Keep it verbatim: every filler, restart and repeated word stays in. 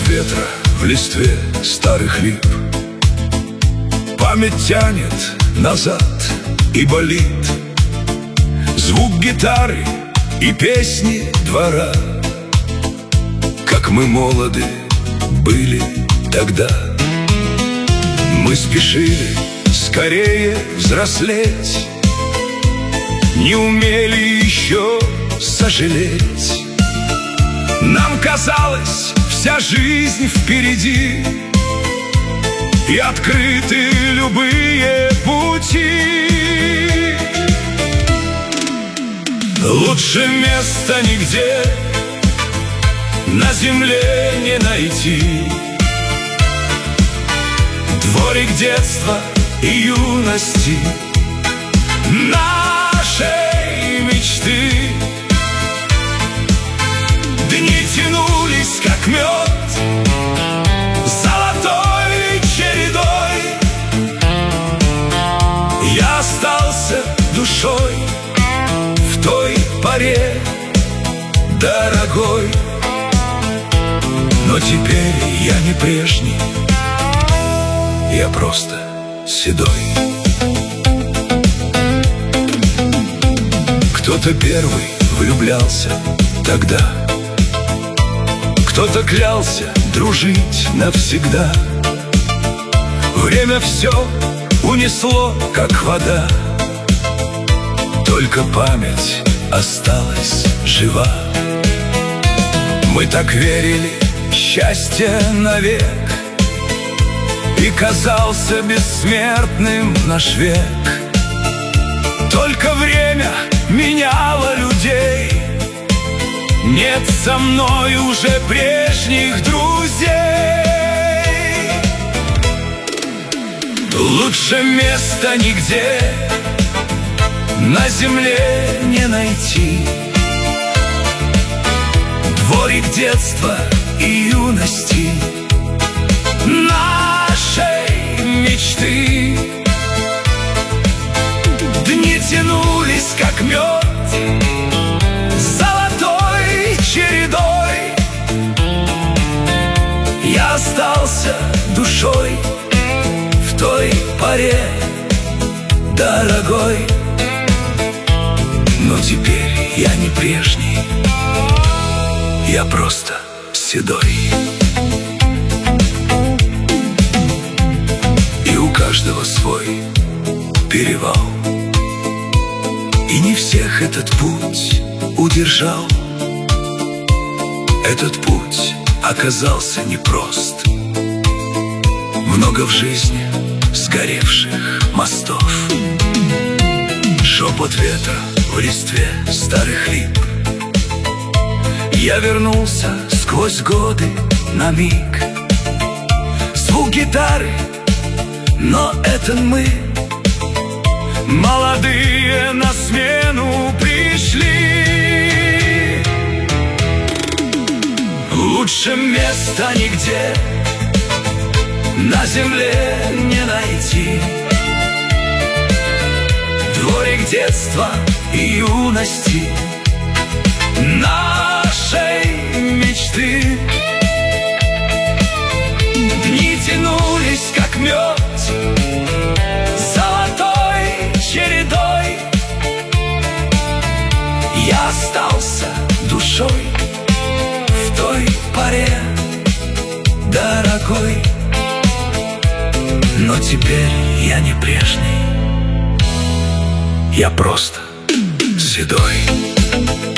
ветра в листве старых лип. Память тянет назад и болит звук гитары и песни двора. Как мы молоды были тогда, мы спешили скорее взрослеть, не умели еще сожалеть. Нам казалось, вся жизнь впереди, и открыты любые пути. Лучше места нигде на земле не найти. Дворик детства и юности, нашей мечты. Дни тянулись, как мед, золотой чередой. Я остался душой в той поре, дорогой. Но теперь я не прежний, я просто седой. Кто-то первый влюблялся тогда, кто-то клялся дружить навсегда. Время все унесло, как вода, только память осталась жива. Мы так верили, счастье навек, и казался бессмертным наш век. Только время меняло людей, нет со мной уже прежних друзей. Лучше места нигде на земле не найти. Дворик детства и юности, нашей мечты. Дни тянулись, как мед, золотой чередой. Я остался душой в той поре, дорогой. Но теперь я не прежний, я просто седой. И у каждого свой перевал, и не всех этот путь удержал. Этот путь оказался непрост, много в жизни сгоревших мостов. Шепот ветра в листве старых лип. Я вернулся сквозь годы на миг. Звук гитары, но это мы, молодые, на смену пришли. Лучше места нигде на земле не найти. Дворик детства и юности, нашей мечты. Дни тянулись, как мед, золотой чередой. Я остался душой в той поре, дорогой. Но теперь я не прежний, я просто седой.